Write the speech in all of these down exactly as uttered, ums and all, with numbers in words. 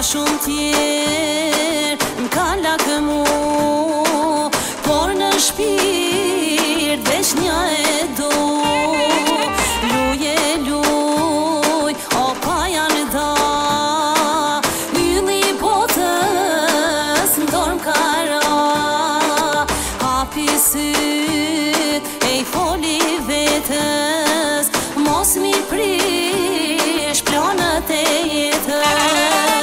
shumë tjerë m'ka lakë mu, por në shpirt veç një e do. Luje, luj, o pa janë da, ylli botës ndorm kara. Hapi syt, e i foli vetës, mos mi prish planët e jetës.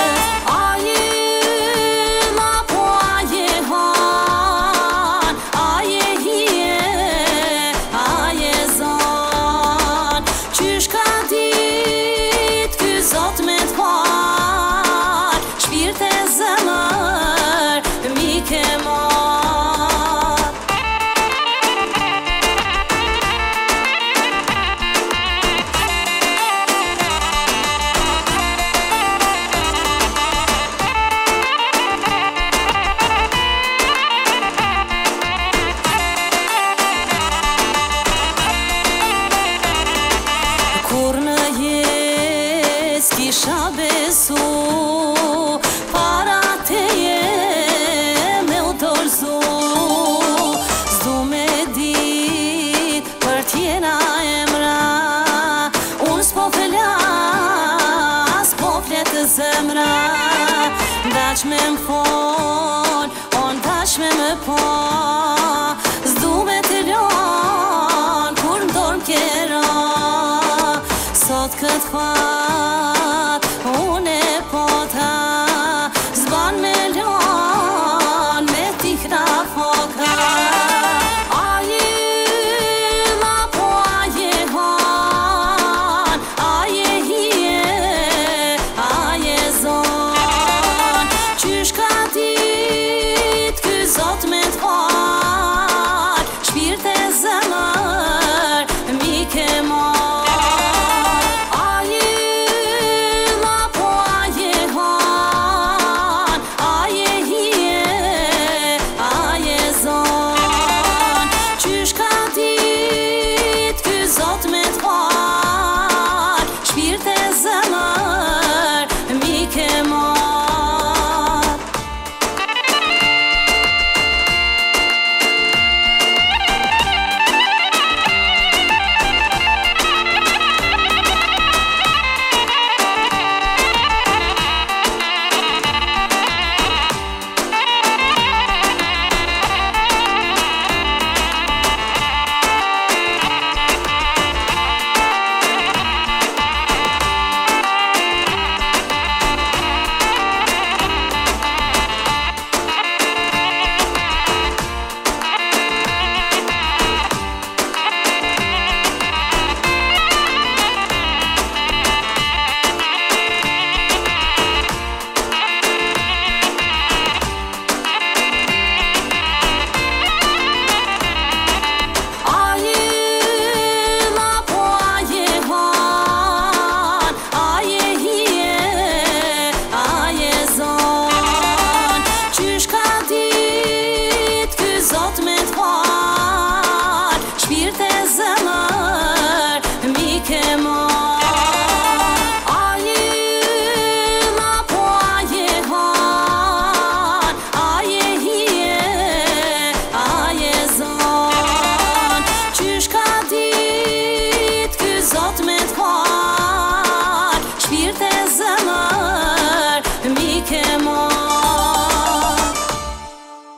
Kisha besu para teje me u dorëzu, s'du me dit për tjena emra, unë s'po flas, s'po flet zemra. Daq me m'fol, on daq me më pa, s'du me të lan kur m'dorm kjera. Sot këtë fat unë e pota, zban me lan me t'i kna foka. A ylla po a je han, a je hije, a je zon. Qysh ka dit ky zot me t'fal, shpirt e zemër mi ke marr. Zot me